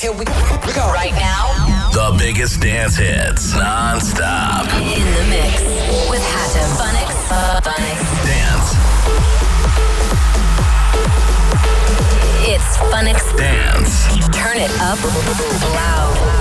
Here we go. Right now, the biggest dance hits, non-stop. In the mix with Hatem. Phonics. Dance. It's Phonics Dance. Turn it up loud.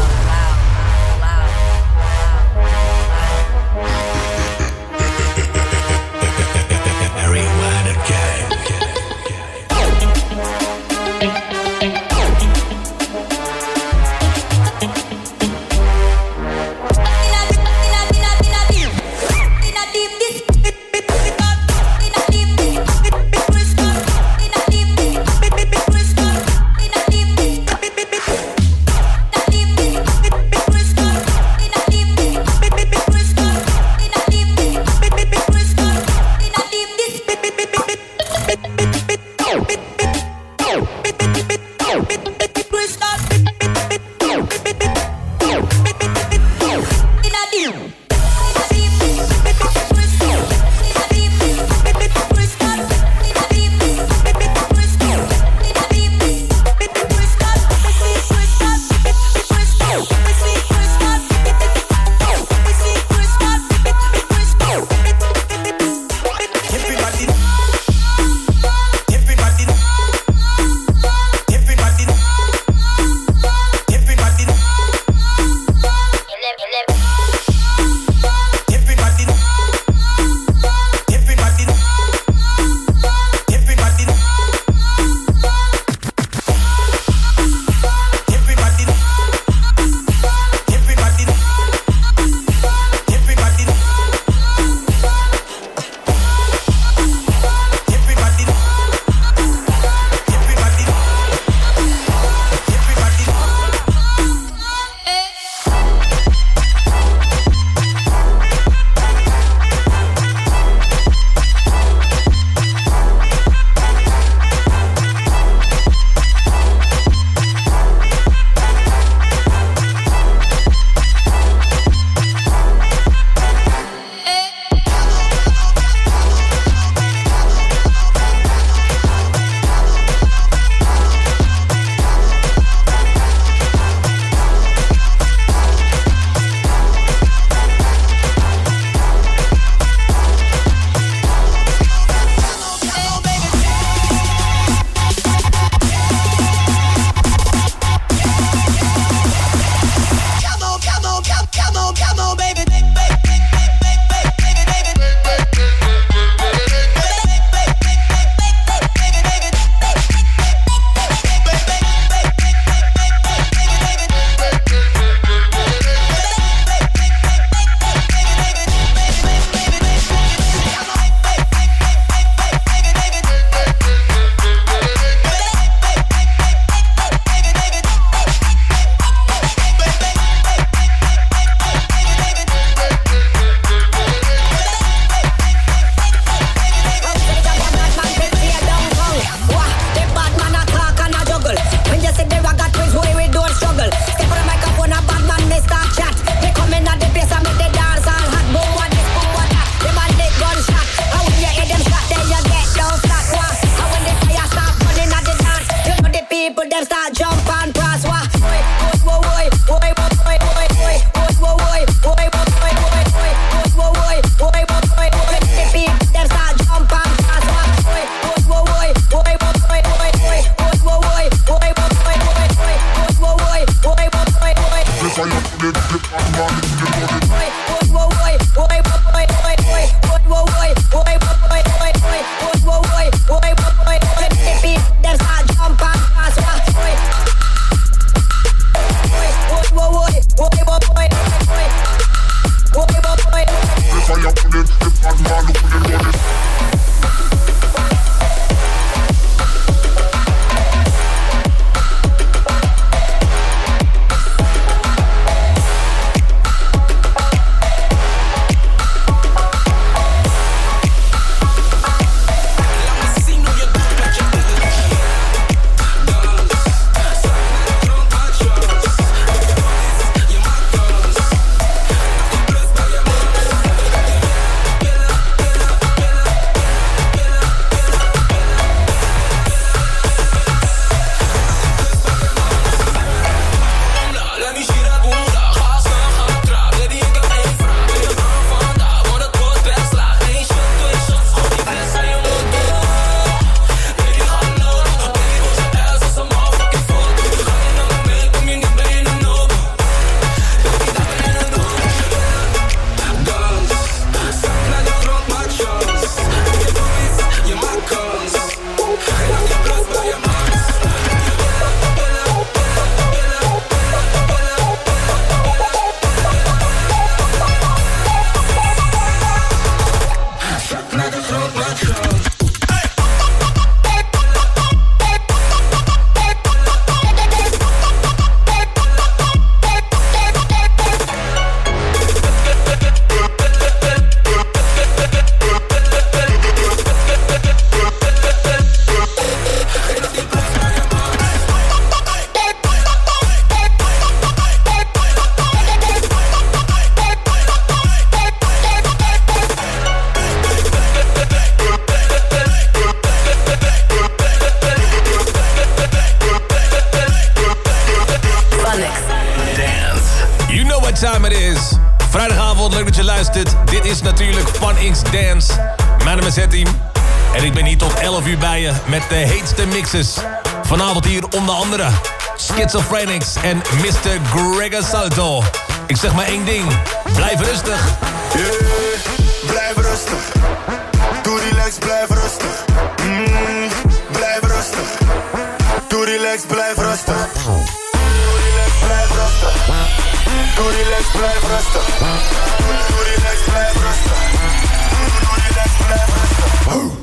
leuk dat je luistert. Dit is natuurlijk Fun X Dance. Mijn naam is Hetty. En ik ben hier tot 11 uur bij je met de heetste mixes. Vanavond hier onder andere Schizophrenics en Mr. Gregor Salto. Ik zeg maar één ding. Blijf rustig. Yeah, blijf rustig. Doe relax, blijf rustig. Blijf rustig. Doe relax, blijf rustig. Doe relax, blijf rustig. Doe relax, blijf rustig. Doe relax, blijf rustig. Doe relax, blijf rustig.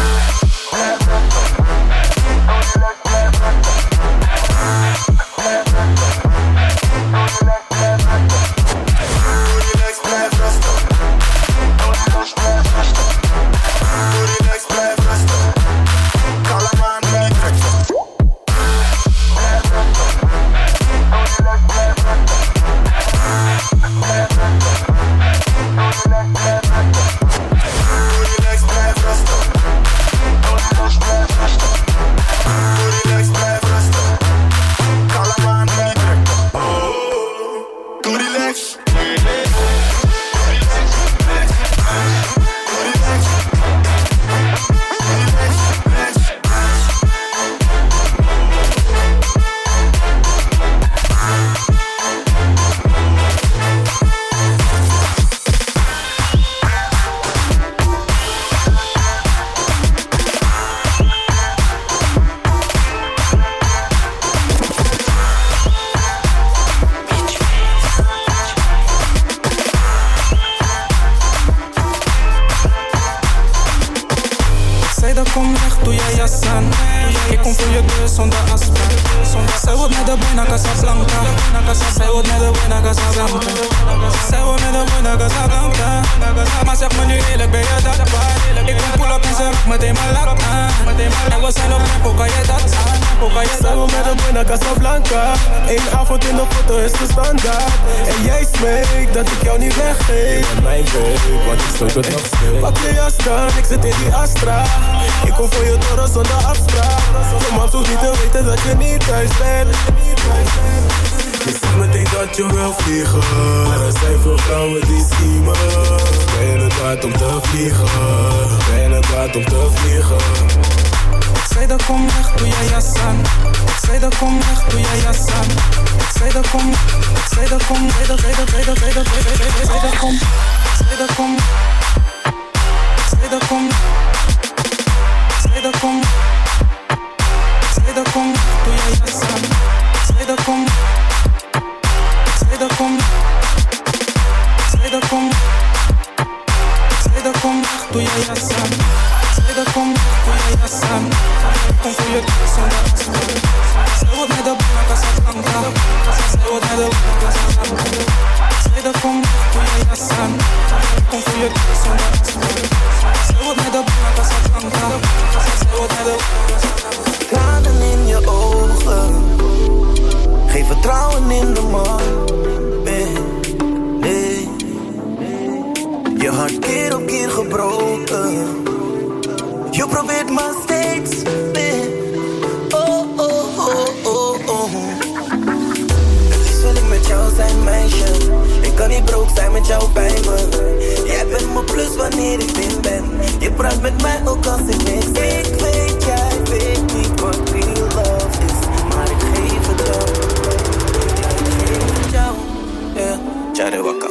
Pak je jas dan, ik zit in die Astra. Ik kom voor je door zonder afspraak. Je mag toch niet te weten dat je niet thuis bent. Je zegt meteen dat je wil vliegen. Maar er zijn veel vrouwen die schiemen. Ben je het waard om te vliegen? Ben je het waard om te vliegen? Ik zei dat kom weg, doe jij jas aan. Ik zei dat kom weg, doe jij jas aan. Ik zei dat kom, ik zei dat kom, ik zei dat kom, ik zei dat kom, ik zei dat kom, ik zei dat kom, ik zei dat kom, ik zei dat kom, doe jij jas aan. Ik zei dat kom, ik zei dat kom, ik zei dat kom, ik zei dat kom, doe jij jas aan. Ik zei dat kom, doe jij jas aan. Kom voor je zonder afspraak. Zij wordt met de bank als het Casablanca. Zij wordt met de bank als het Casablanca. Ik zei dat kom, doe jij jas aan. Kom voor je zonder afspraak. Zij wordt met de bank als het Casablanca. Zij wordt met de bank als het Casablanca. Tranen in je ogen, geen vertrouwen in de man. Nee, je hart keer op keer gebroken. Je probeert maar steeds weer. Oh, oh, oh, oh, oh. Het liefst wil ik met jou zijn, meisje. Ik kan niet broke zijn met jou bij me. Jij bent mijn plus wanneer ik binnen ben. Je praat met mij ook als ik niks zeg. Ik weet, jij weet niet wat real love is. Maar ik geef het jou. Ja, ik geef het jou. Yeah, Jare Waka.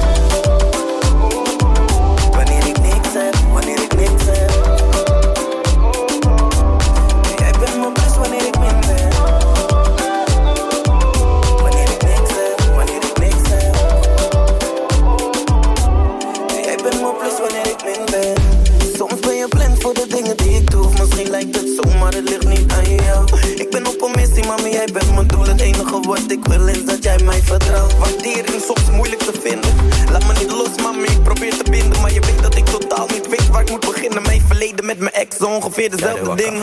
Wanneer ik niks heb, wanneer ik niks heb. Wanneer ik min ben. Wanneer ik niks heb, wanneer ik niks heb. Jij bent mijn plus wanneer ik min ben. Soms ben je blind voor de dingen die ik doe. Misschien lijkt het zo, maar het ligt niet aan jou. Ik ben op een missie, mami, jij bent mijn doel. Het enige wat ik wil is dat jij mij vertrouwt. Waardering soms moeilijk te vinden. Laat me niet los, mami, ik probeer te binden. Maar je weet dat ik totaal niet weet waar ik moet beginnen. Mijn verleden met mijn ex, ongeveer dezelfde dingen.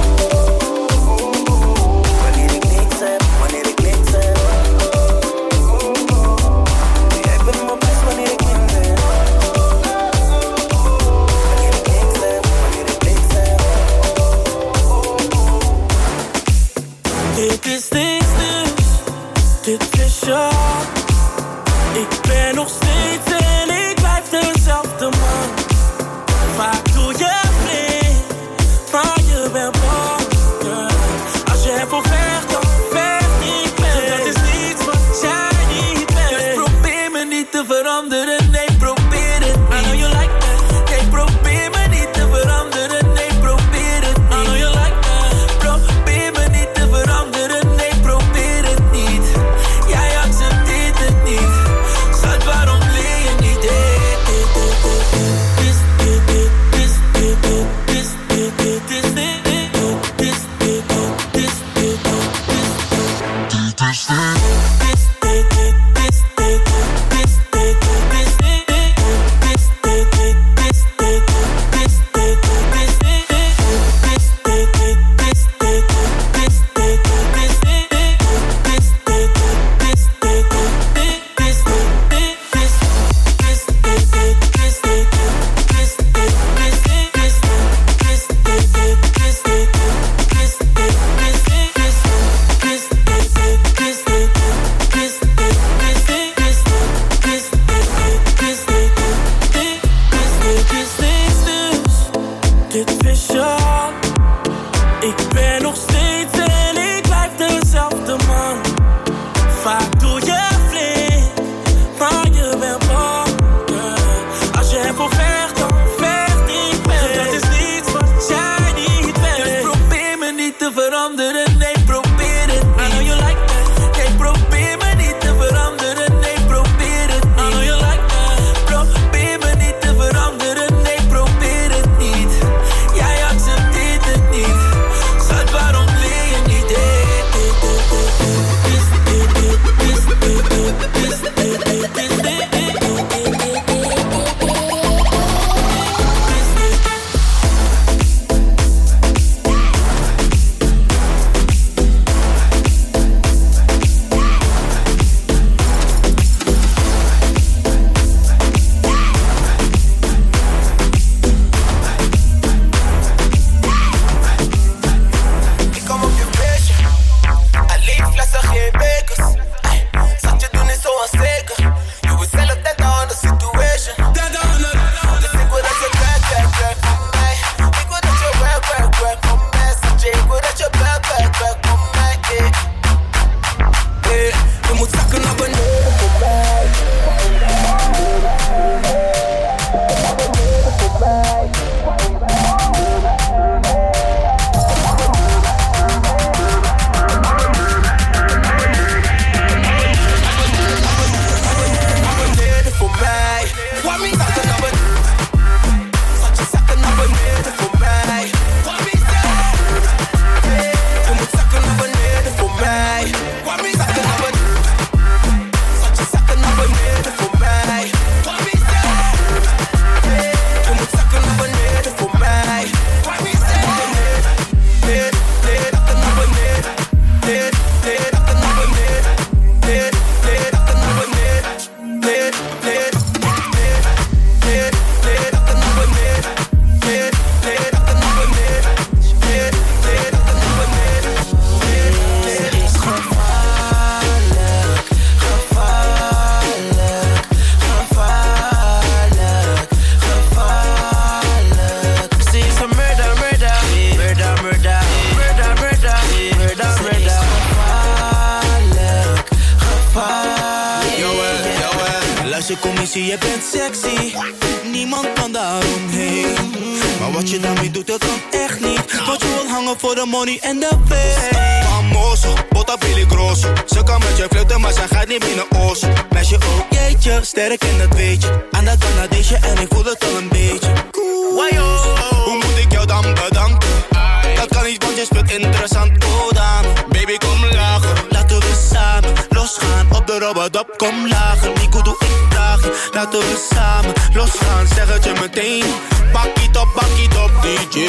Dit is niks nieuws, dit is jou. Ik ben nog steeds en commissie, je bent sexy. Niemand kan daaromheen. Maar wat je daarmee doet, dat kan echt niet. Want je wil hangen voor de money en de fame. Famoso, bota peligroso. Ze kan met je flirten, maar ze gaat niet binnen oos. Meisje ook, jeetje, sterk en dat weet je. Aan dat Canadese en ik voel het al een beetje. Wajo, hoe moet ik jou dan bedanken? Dat kan niet, want je speelt interessant. Oh dame, baby kom lager. Laten we samen losgaan op de Robodop, kom lager. Nico doe ik vraag je. Laten we samen losgaan, zeg het je meteen. Pak het op DJ.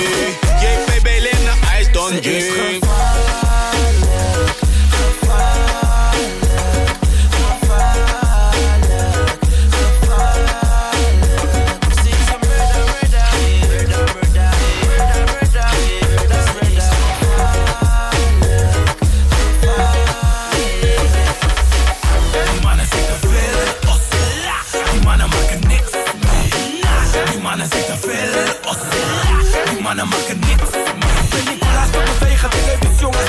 JP Belina, IJs Don J. Mannen maken niks. Ben Nicolaas, dat bewegen, televisie, jongens.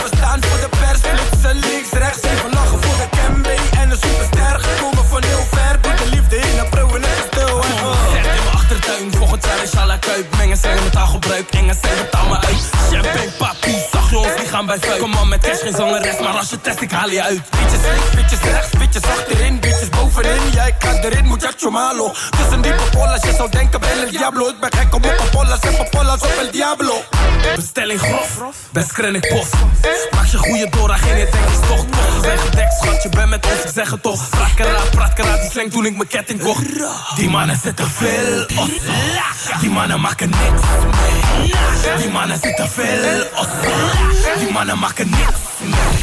bij vuil. Kom op met cash, geen zangeres, maar als je test, ik haal je uit. Bitches links, bitches rechts, bitches achterin, bitches bovenin. Jij gaat erin, muchacho malo. Tussen die popolas, je zou denken ben el diablo. Ik ben gek op mijn popolas en popolas op el diablo. Bestelling grof, best krennik post. Maak je goede dora, geen idee, is toch toch. Ze zijn gedekt, schat, je bent met ons, ik zeg het toch. Pratkara, die slang toen ik mijn ketting kocht. Die mannen zitten veel os. Die mannen maken niks mee. Die mannen zitten veel os. Die mannen maken niks mee.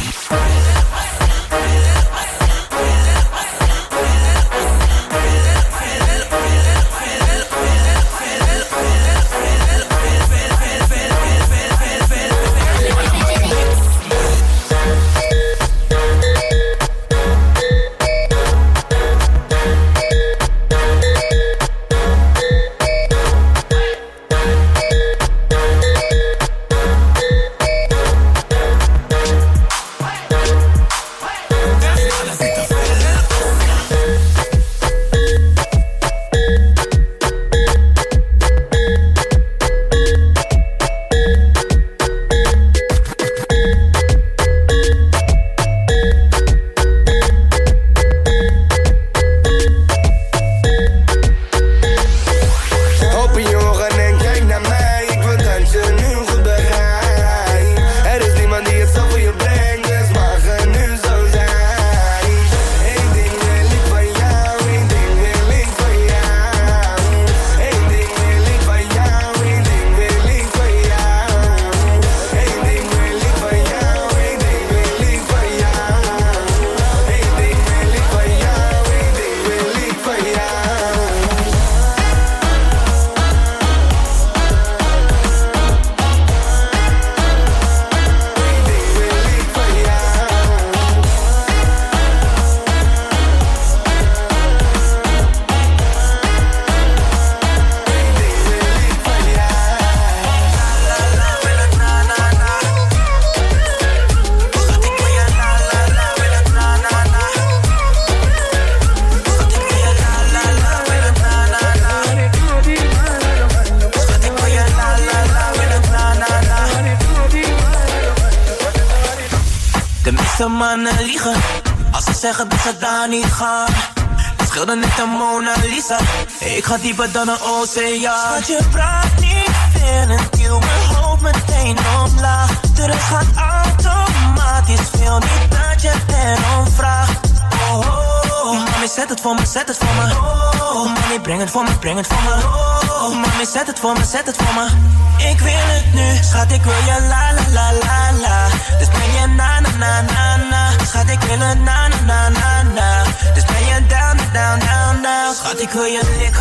Mannen liegen als ze zeggen dat ze daar niet gaan. Het scheelde net de Mona Lisa. Ik ga dieper dan een oceaan. Want je praat niet veel en duw mijn hoofd meteen omlaag. De rest gaat automatisch, veel niet dat je erom vraagt. Oh, oh, oh, mami, zet het voor me, zet het voor me. Oh, oh, mami, breng het voor me, breng het voor me. Oh, oh, mami, zet het voor me, zet het voor me. Ik wil het nu, schat, ik wil je la la la la la. Dus ben je na na na na na. Schat, ik wil het na na na na na. Dus ben je down down down down. Schat, ik wil je likken.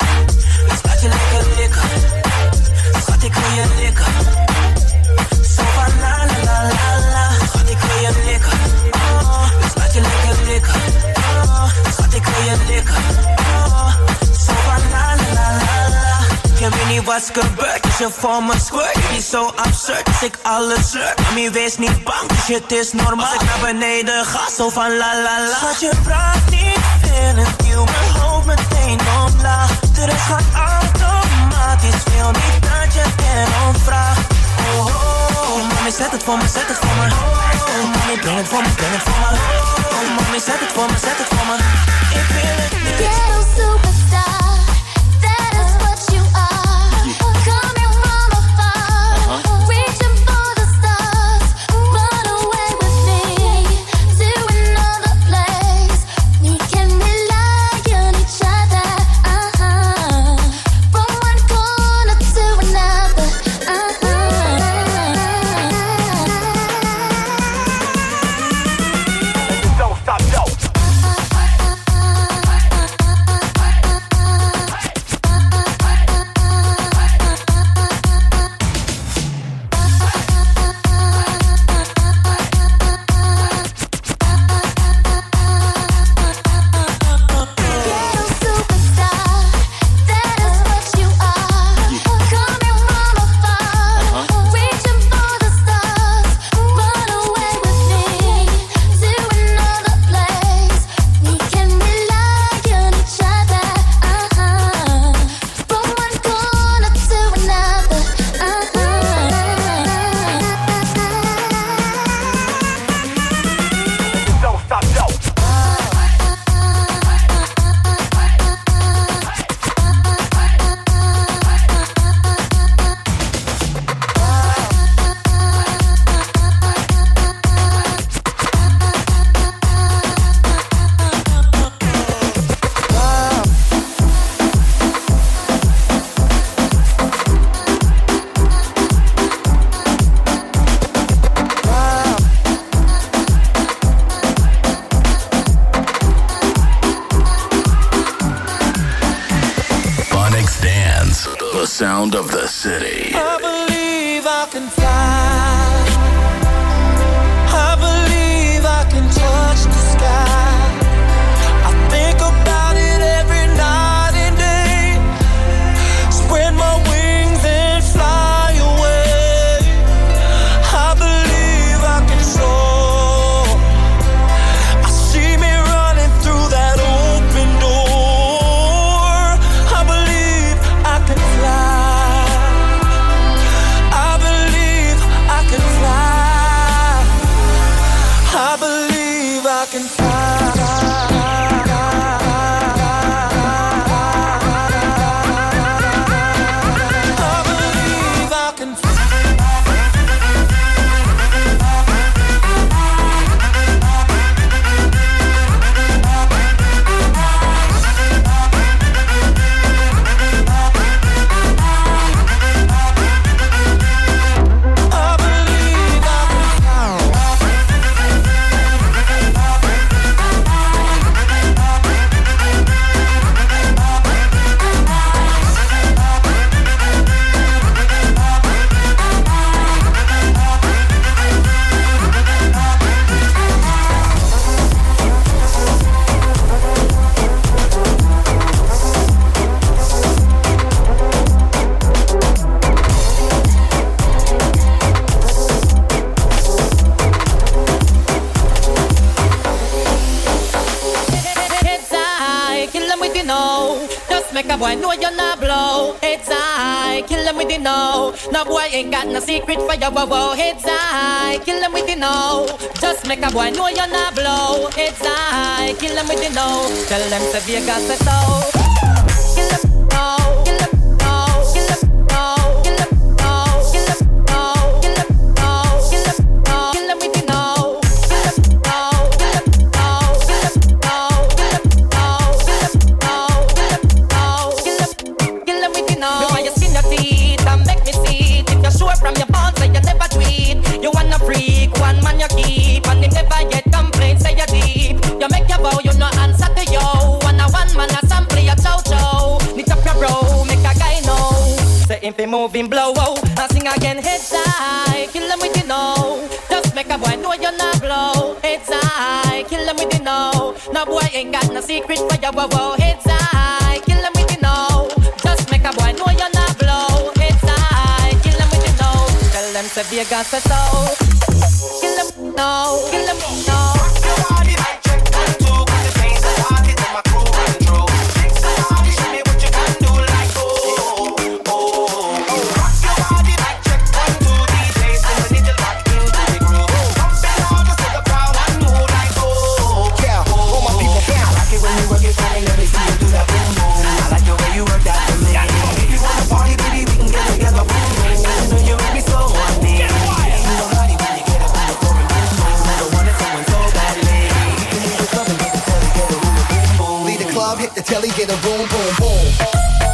Dus laat je lekker likken. Schat, ik wil je likken. Zo van la la la la la. Schat, ik wil je likken. Oh, dus laat je lekker likken. Oh, schat, ik wil je likken. Oh, zo van la la la la la. Je weet niet wat gebeurt als je voor me squirt. Het is zo absurd als ik alles slurp. Mami, wees niet bang, shit is normaal. Als ik naar beneden ga, zo van la la la. Schat, je praat niet veel en duw mijn hoofd meteen omlaag. De rest gaat automatisch, veel niet dat je erom vraagt. Oh, oh, oh, mami, zet het voor me, zet het voor me. Oh, mami, breng het voor me, breng het voor me. Oh, mami, zet het voor me, zet het voor me. Ik wil het nu. Ghetto superstar, that is what you are. Coming from afar, reaching for the stars. Run away with me to another place. We can rely on each other. From one corner to another. sound of the city. I believe I can fly. I believe I can touch the sky. I think about it every night and day. Spread my wings and fly away. I believe I can soar. I see me running through that open door. I believe I can fly. I believe I can fly. I believe I can fly. Boy, know you're not blow. It's I kill them with the know. No boy ain't got no secret for your wow. It's I kill them with the know. Just make a boy know you're not blow. It's I kill them with the know. Tell them to Vegas to so. Kill them no. Kill them no. Kill them no. Kill them no. Kill them no. Kill them no. Kill them no. Kill them with the know. Kill them no. Kill them no. Kill them no. Kill them no. Kill them no. Kill them with the know. You want your skin your teeth and make me see it. If you're sure from your bones that you never tweet. You wanna freak, one man you keep. And him never get complaints, say you're deep. You make your vow, you no answer to yo. One man a sample your chow. Knit up your bro, make a guy know. Say if he moving blow, and sing again, heads high. Kill them with the know. Just make a boy know you're not blow. Heads high, kill them with the know. No boy ain't got no secret for your wow. Heads high, kill them with the know. Just make a boy know you're not blow. Heads high, kill them with the know. Tell them to Vegas to so. Kill them no, kill them no. Telly get a boom, boom, boom.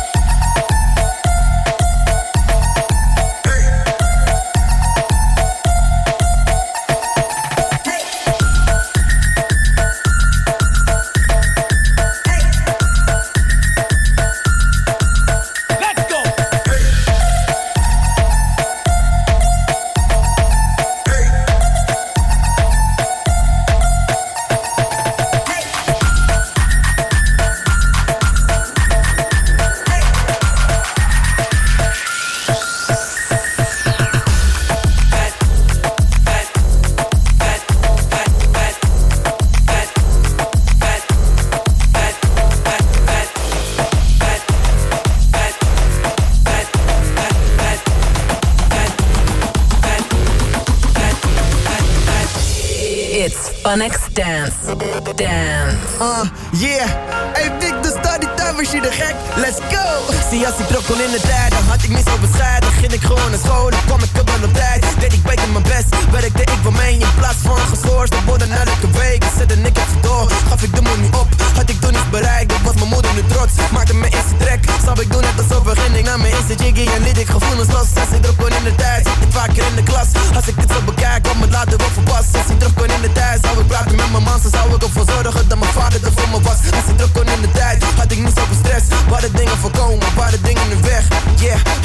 Phonics Dance. Yeah. Hey Vic, dus staat die thuis je de gek. Let's go. Zie als ik terug kon in de tijd, dan had ik niet zo bescheiden. Ging ik gewoon naar school, dan kwam ik er wel op tijd. Deed ik beter mijn best, werkte ik voor mij in plaats van geschorst. Dan worden elke week, ik zette ik even door. Gaf ik de money op, had ik toen niet bereikt. Dat was mijn moeder nu trots, maakte me eerste trek. Zou ik doen net alsof begin ik naar mijn eerste jiggy. En liet ik gevoelens los, als ik terug kon in de tijd. Zit ik vaker in de klas, als ik dit zo bekijk, kwam het later wel verpast. Als ik terug kon in de tijd, zou ik praten met mijn man. Zo zou ik ervoor zorgen dat mijn vader er voor me was. Als ik terug kon in de tijd, had ik niet zoveel stress. Waar de dingen voorkomen, waar de dingen nu weg. Yeah,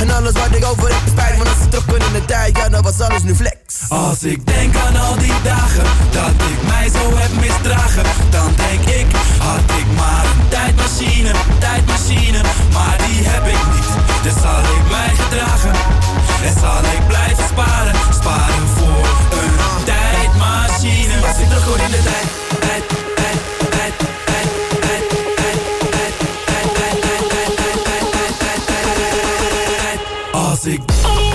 Als ik denk aan al die dagen dat ik mij zo heb misdragen, dan denk ik, had ik maar een tijdmachine, maar die heb ik niet. Dus zal ik mij gedragen en zal ik blijven sparen voor een tijdmachine. Als ik terug hoor in de tijd. Als ik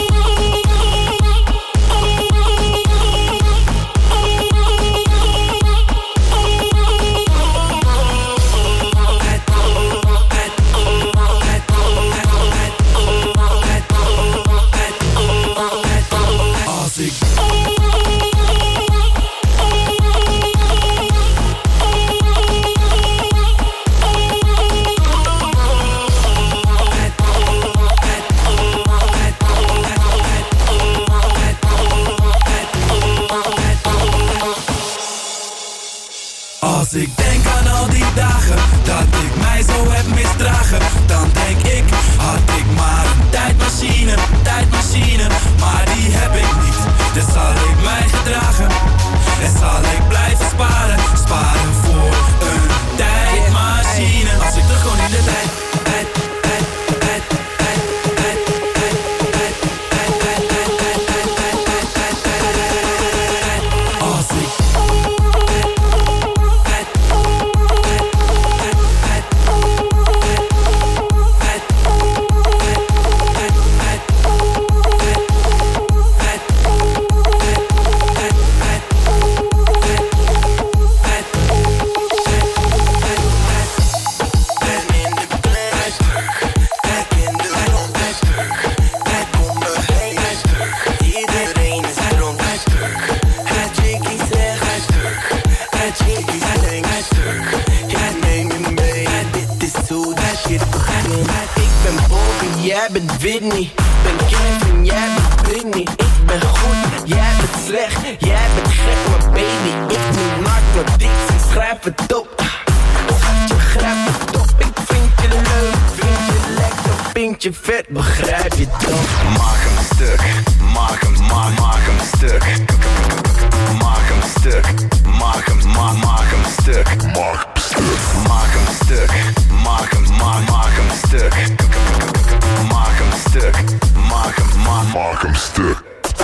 Als ik denk aan al die dagen dat ik mij zo heb misdragen, dan denk ik, had ik maar een tijdmachine, maar die heb ik niet. Dus zal ik mij gedragen en zal ik blijven sparen voor een tijdmachine. Als ik terug gewoon in de tijd. Jij bent Whitney, ben Kevin, jij bent Britney. Ik ben goed, jij bent slecht, jij bent gek, maar baby, ik niet maak mijn dictie, schrijf het op. Schatje, grijp het op, ik vind je leuk, vind je lekker, vind je vet, begrijp je toch? Maak hem stuk, maak hem stuk. Maak hem stuk, maak hem stuk. Maak hem stuk, maak hem stuk. Maak hem stuk, maak hem stuk.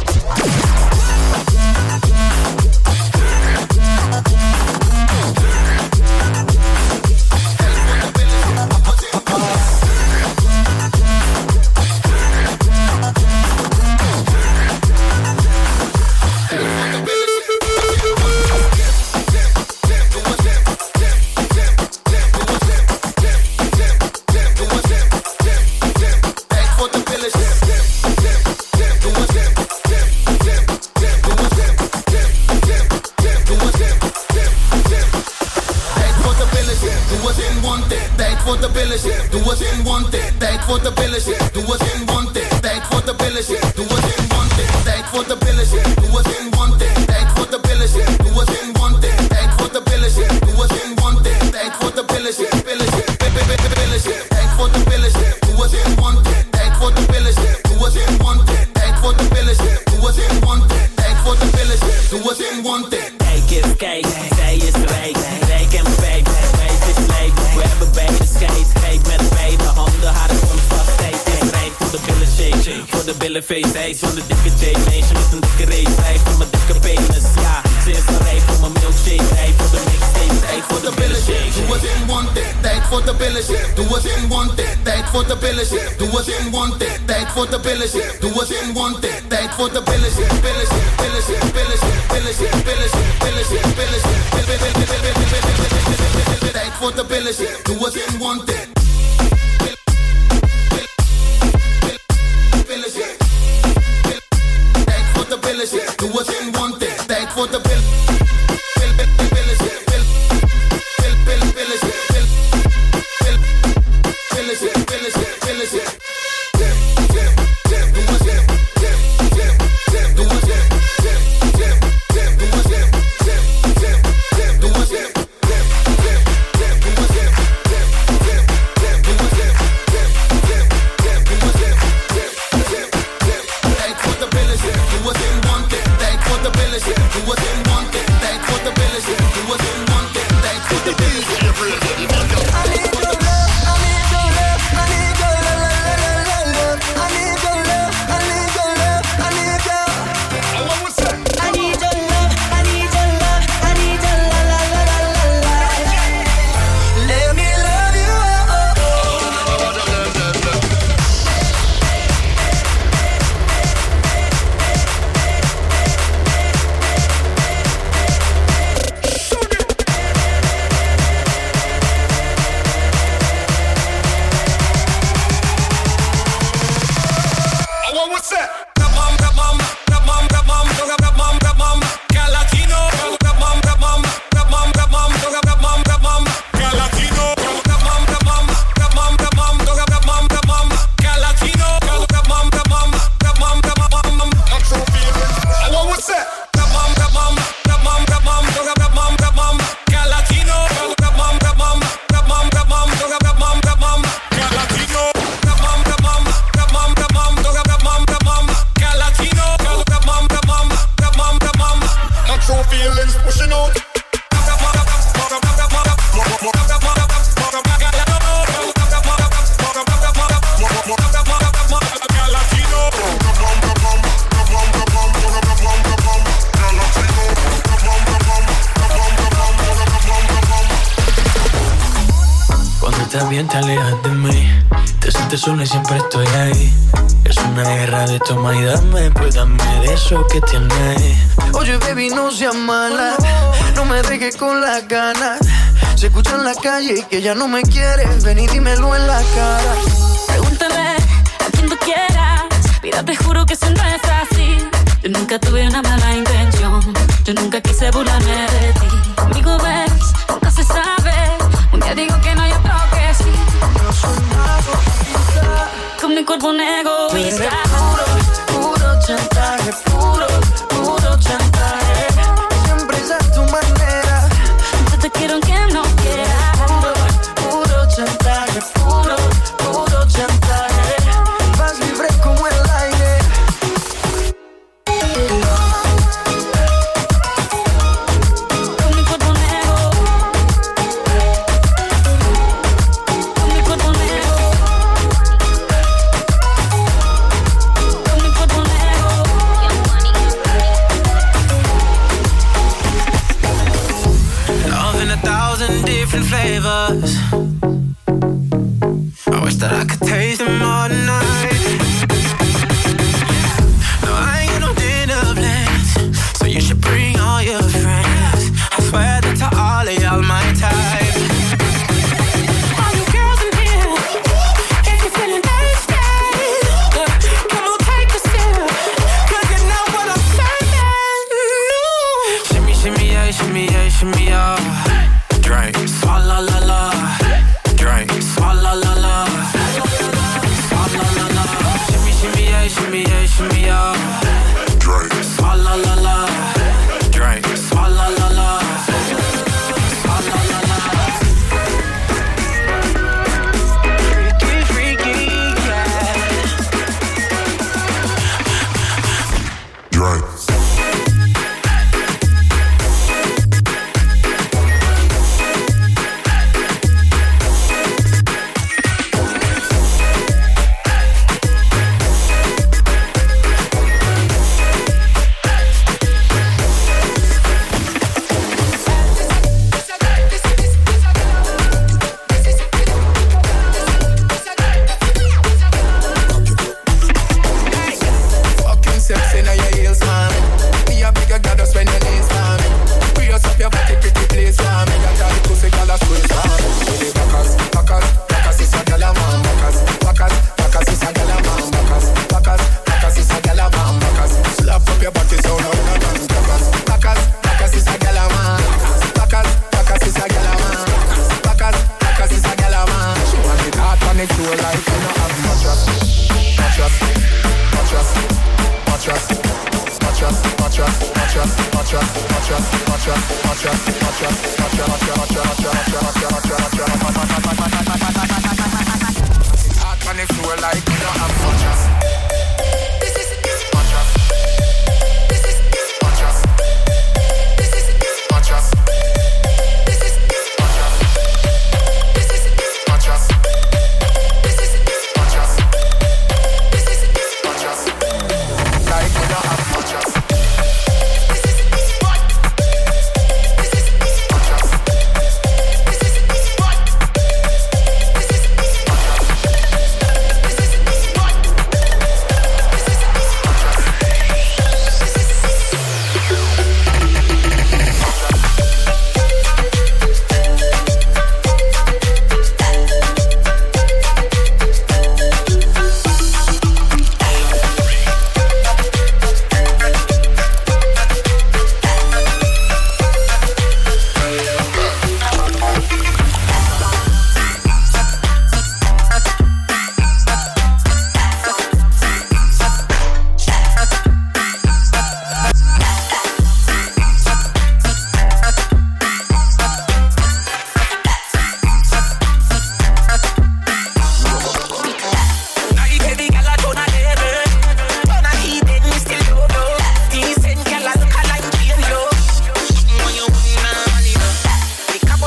Van de dikke J-meisje met een dikke race, van mijn dikke penis, ja. Ze is een rij voor mijn milkshake, rij voor de mixtape, tijd voor de billen shake. Doe het in one day, tijd voor de billen shake. Doe het in one day, tijd voor de billen shake. Doe het in one day, tijd voor de billen shake. Doe het in one day, tijd voor de billen shake. Billen shake, billen shake, billen shake, billen shake, billen shake, billen shake, billen shake. Tijd voor de billen shake. Doe het in one day. Doe het in one day, tijd voor de billen. Tijd the beat. I need your love, I need your love, I need your love, I need your love, I need your love, I need your love, I need your. I need your love, I need your love, I need your la la la la la la. Let me love you. What's that? También te alejas de mí, te sientes sola y siempre estoy ahí. Es una guerra de toma y dame, pues dame de eso que tienes. Oye, baby, no seas mala, no me dejes con las ganas. Se escucha en la calle y que ya no me quieres, ven y dímelo en la cara. Pregúntame a quien tú quieras, mira, te juro que eso no es así. Yo nunca tuve una mala intención, yo nunca quise burlarme de ti. Conmigo ves, nunca se sabe, un día digo que no, y otro que sí. No soy mago, con mi cuerpo un egoísta. Puro chantaje, puro chantaje. Siempre es a tu manera. Yo te quiero aunque no quieras. Puro chantaje, puro chantaje. Vas libre como el aire. Con mi cuerpo negro. Con mi cuerpo negro. Con mi cuerpo negro. Love in 1,000 different flavors. I wish that I could taste them all night. No, I ain't got no dinner plans, so you should bring all your friends. I swear that to all of y'all my type. All you girls in here, if you're feeling thirsty, come on, take a sip, 'cause you know what I'm saying. Shimmy, shimmy, yeah, shimmy, yeah, shimmy, yeah. Drink, swalla la la. Drink, swalla la la.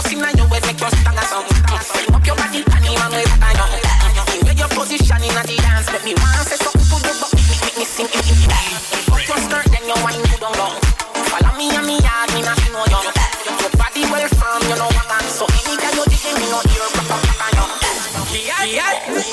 in your way, make your stand as some. Frame up your body, panty man, way back on you. The way your position in the dance, make me want say something to you, but make me sing it. Fuck your skirt, then you wine good on long. Follow me and me yard, me not know you. Your body well firm, you know what I'm. So anytime you dig in, me no hear back on you. Yeah.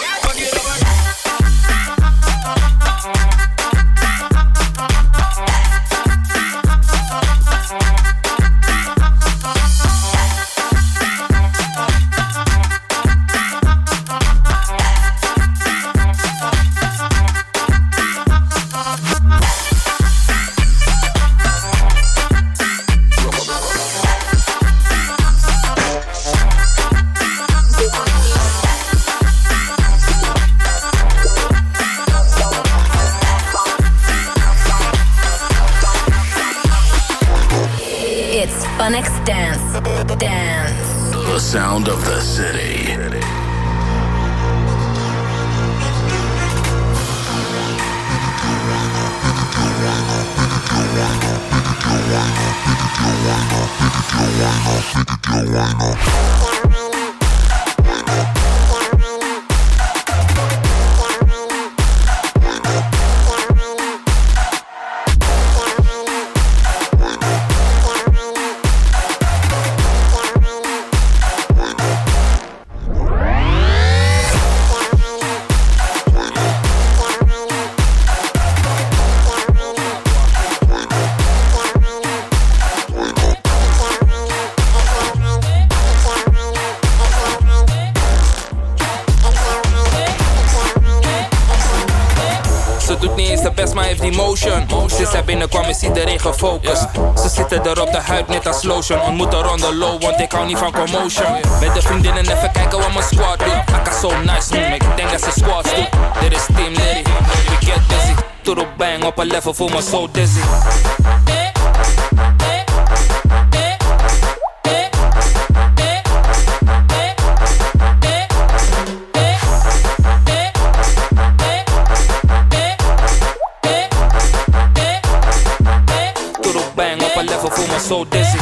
Funix Dance. The sound of the city. Sinds hij binnenkwam is iedereen gefocust. Ze zitten er op de huid net als lotion. Ontmoet er on the low, want ik hou niet van commotion. Met de vriendinnen even kijken wat mijn squad doet. Akka so nice, ik denk dat ze squads doet. Dit is Team Liddy, we get busy. Total bang op een level, voel me so dizzy. So dizzy.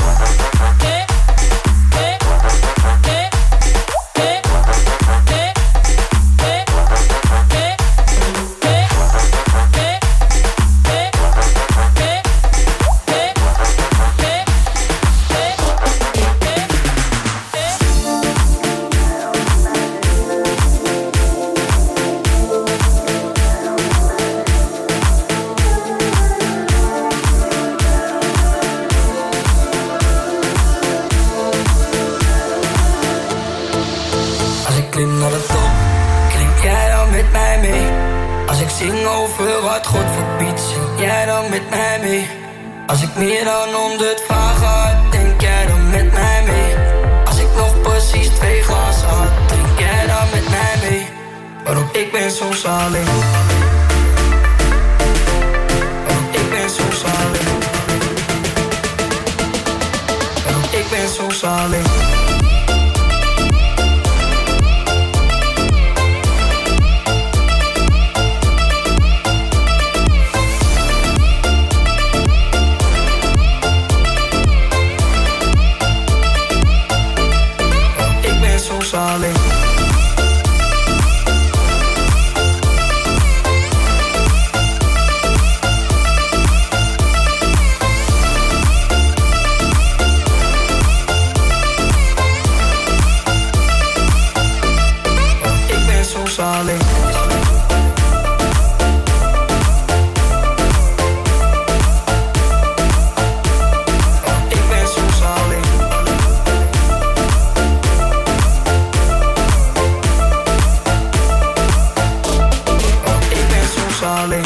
Als ik meer dan 100 vragen had, denk jij dan met mij mee? Als ik nog precies 2 glazen had, drink jij dan met mij mee? Waarom ik ben soms alleen? Waarom ik ben soms alleen? Waarom ik ben soms alleen? Alleen. Ik ben soms alleen. Ik ben soms alleen. Alleen.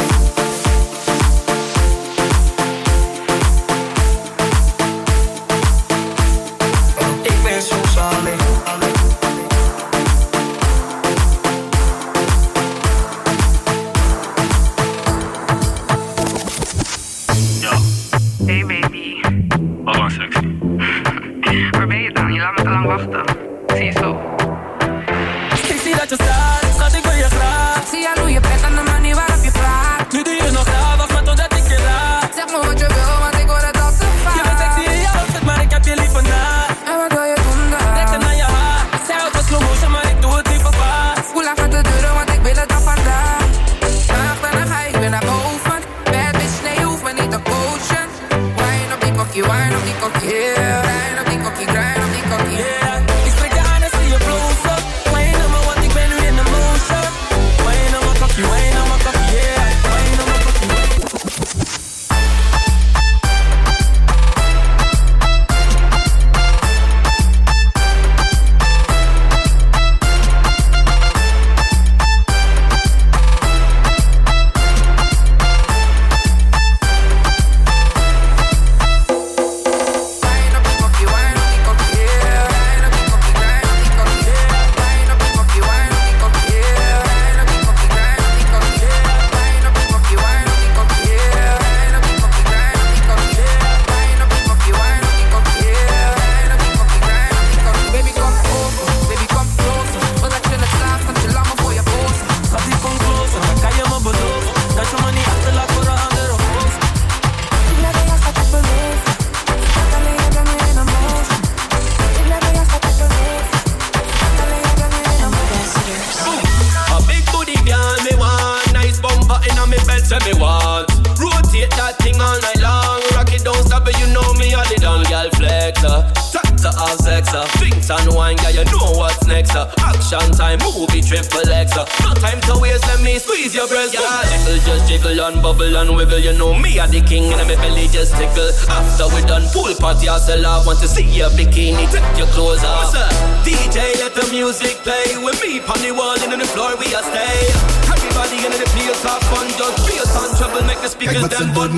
Ik ben soms alleen. Yo. Hey baby. Wat dan sexy? Waar ben je dan? Je laat me te lang wachten. Zie je zo. Ik zie dat je staat, schat, ik wil je graag. Ik zie aan hoe je bent en de manier waarop je praat. Nu doe je nog graag, wacht maar totdat ik je laat. Zeg me wat je wil, want ik hoor het al te vaak. Je bent sexy in je outfit, maar ik heb je liever na. En wat wil je to have sex. Drinks and wine, yeah, you know what's next. Action time, movie triple X. No time to waste, let me squeeze your breast. Yeah, jiggle, just jiggle and bubble and wiggle. You know me are the king and my belly just tickle. After we done pool party, I still I want to see your bikini. Take your clothes off. DJ, let the music play. With me on the wall and on the floor we are stay. Everybody in the place have fun. Just feel on trouble, make the speakers them bun.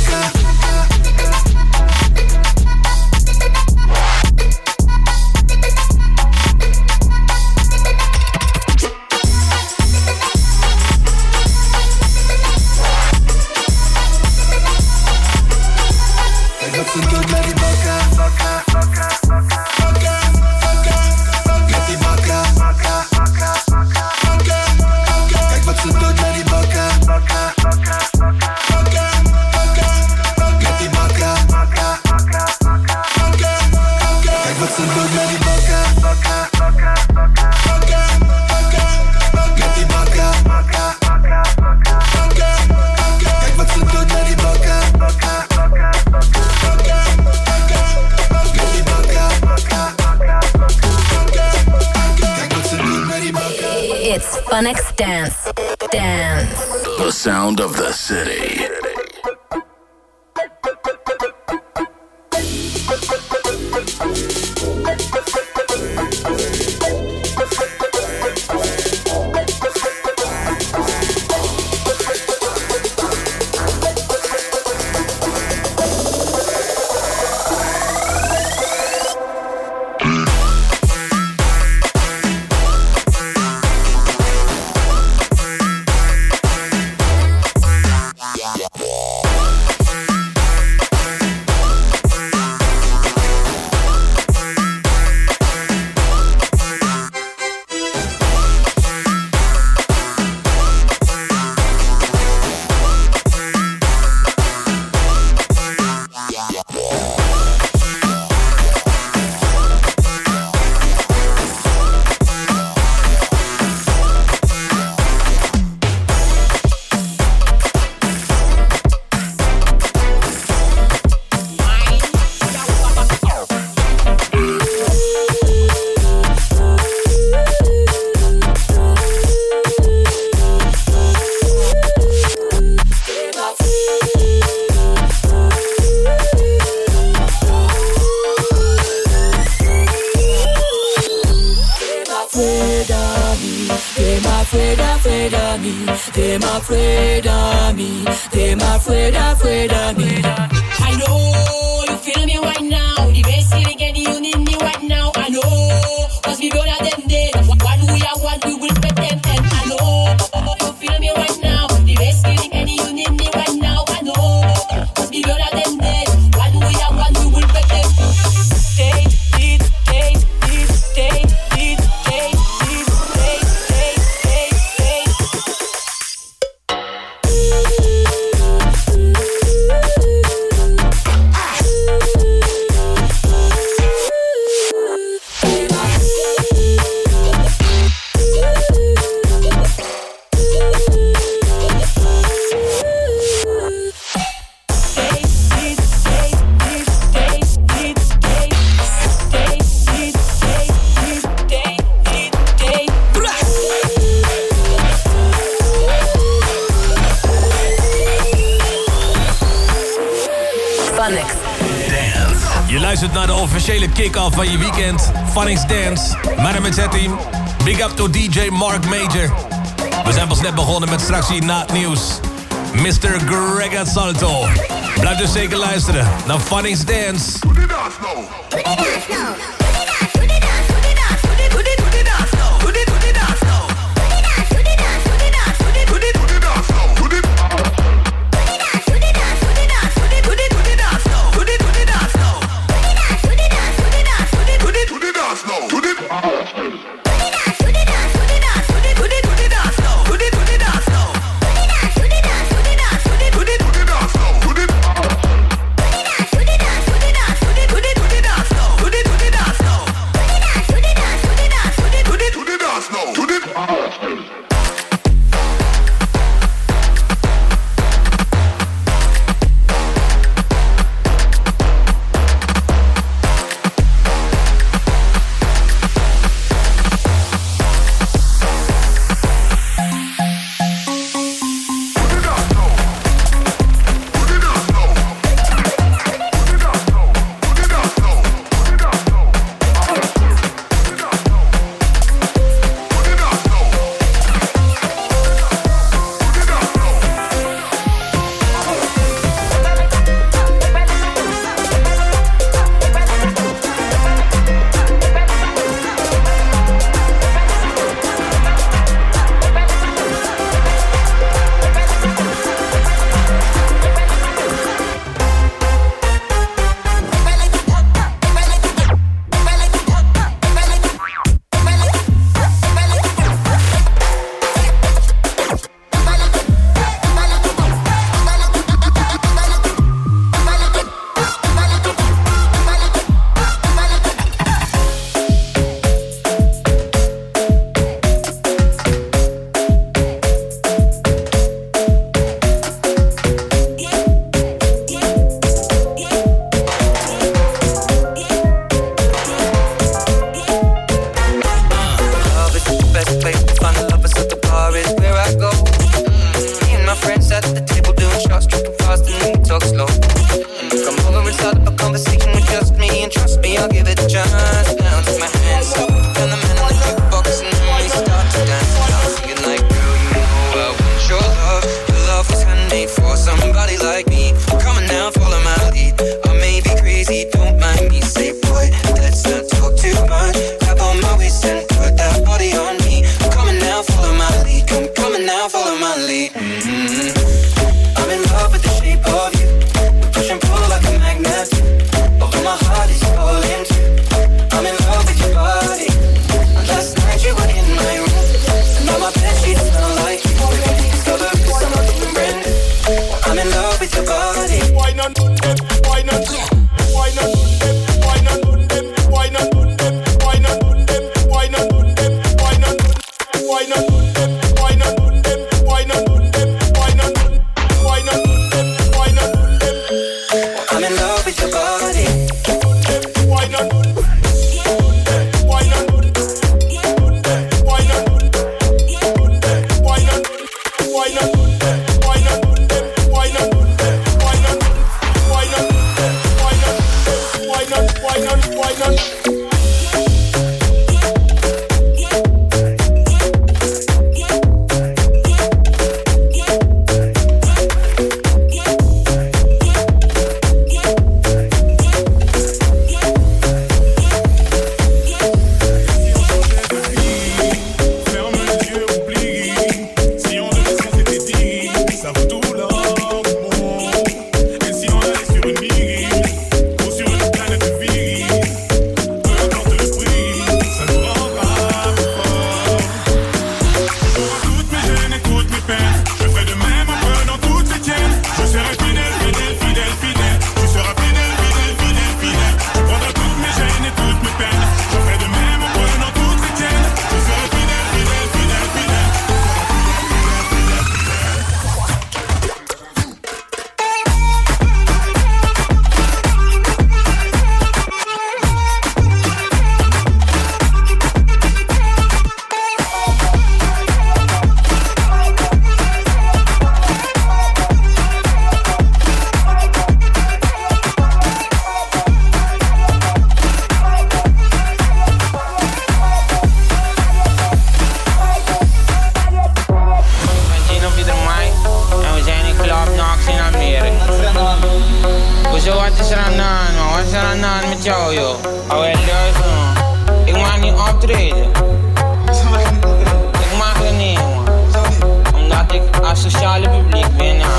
It's Funix Dance. Dance. The sound of the city. Je luistert naar de officiële kick-off van je weekend. Funix Dance. Mijn naam is Z-Team. Big up to DJ Mark Major. We zijn pas net begonnen met straks hier na het nieuws. Mr. Greg Salto. Blijf dus zeker luisteren naar Funix Dance. optreden. Ik mag het niet, man. Omdat ik asociale publiek ben, ja.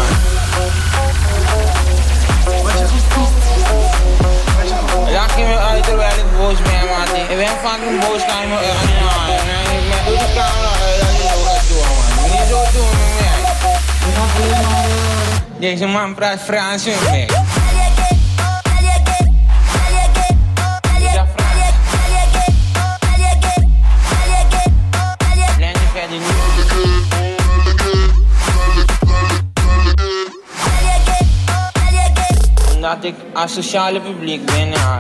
Lach je me uit terwijl ik boos ben, man. Ik ben fucking boos, kan je me echt niet halen. Doe de camera uit, dat je zo gaat doen, man. Niet zo doen met mij. Deze man praat Frans met mij. Omdat ik asociale publiek ben, ja.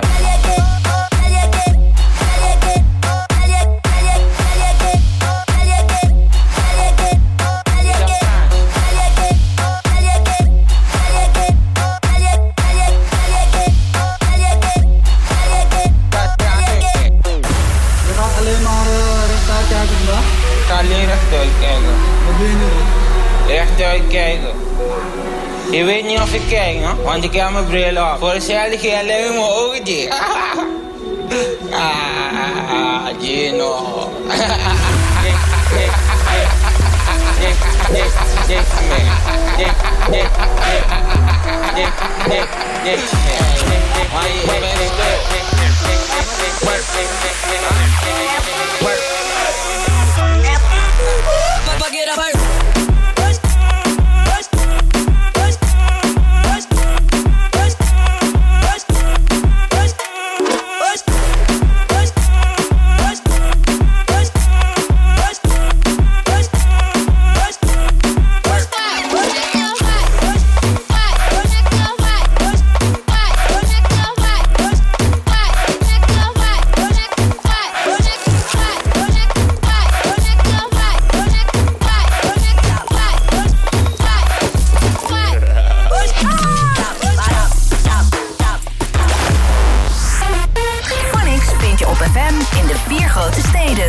Je weet niet of ik kijk, hè? Want ik heb mijn bril op. Voor hetzelfde geld heb ik mijn ogen dicht. Gino.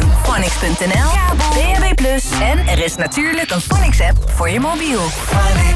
Phonics.nl, DAB+, en er is natuurlijk een Phonics-app voor je mobiel.